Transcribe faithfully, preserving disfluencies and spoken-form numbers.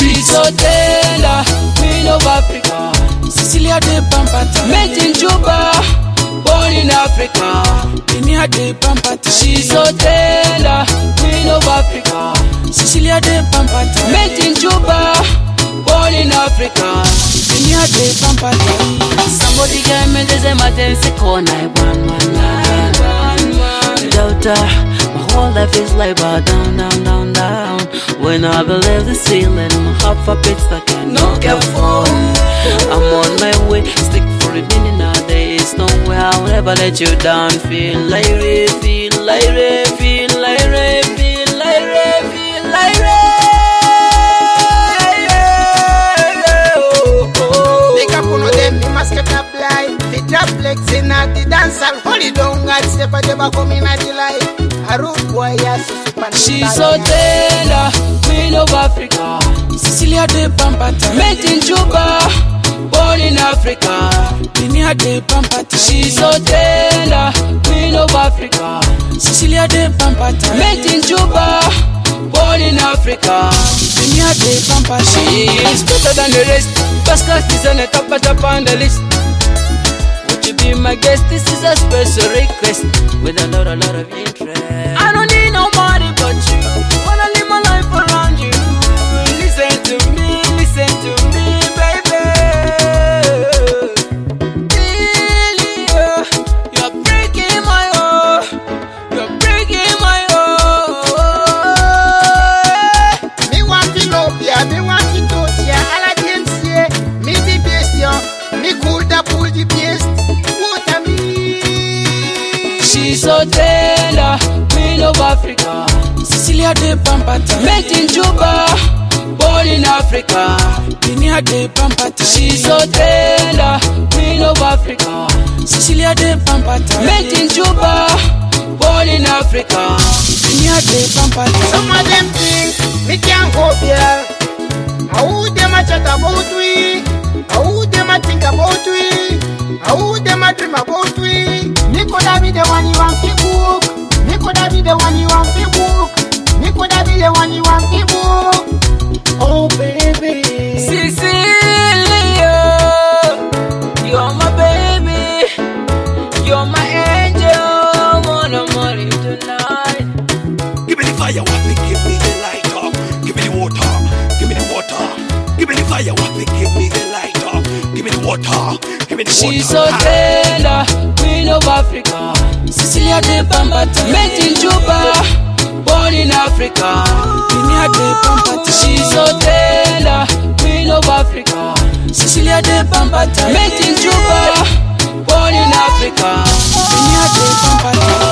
She's so tender, Queen of Africa. Cecilia de Pampata, made in Juba, born in Africa. Kenya de Pampata, she's so tender, Queen of Africa. Cecilia de Pampata, made in Juba, born in Africa. Kenya de Pampata. Somebody gave me this emergency call nine one one nine. Without her, my whole life is like bar down, down, down, down. When I believe this feeling, my heart for bits that can not get full. I'm on my way, stick for a minute nowadays. No way I'll ever let you down. Feel like re, feel like re, feel like re, feel like re, feel like re. Pick up one of them, they must get up light. They drop legs in at the dance and hold it down. God step at the back of me at the light. A rude boy, yes, she's so tender, Queen of Africa. Cecilia de Pampata, made in Juba, born in Africa. Kenya de Pampata, she's so tender, Queen of Africa. Cecilia de Pampata, made in Juba, born in Africa. Kenya de Pampata, she is better than the rest. First class is on the top, but up on the list. Would you be my guest? This is a special request with a lot, a lot of interest. I don't need nobody but you. Wanna live my life around you. Listen to me, listen to me, baby. Delia, you're breaking my heart. You're breaking my heart. Me want to love ya, me want to touch ya. All I can say, me the best ya. Me cool da pull the best. What a me. She's so tender, Queen of Africa. Cecilia de Pampata, made in Juba, born in Africa. Kenya de Pampata, she's so tender, Queen of Africa. Cecilia de Pampata, made in Juba, born in Africa. Kenya de Pampata. Some of them think me can't hope ya. How them a chat about we? How them a think about we? How them a dream about we? Me coulda be the one you want to book. Me coulda be the one you want to book. Me coulda be the one you want to book. Oh baby, Cecilia, you're my baby, you're my angel. Wanna marry you tonight. Give me the fire, what they give me the lighter. Give me the water, give me the water. Give me the fire, what they give me the lighter. Give me the water, give me the water. She's so tender, Queen of Africa. Cecilia de Pampata, made in Juba, born in Africa. Kenya de Pampata, she's so tender, Queen of Africa. Cecilia de Pampata, made in Juba, born in Africa. Kenya de Pampata.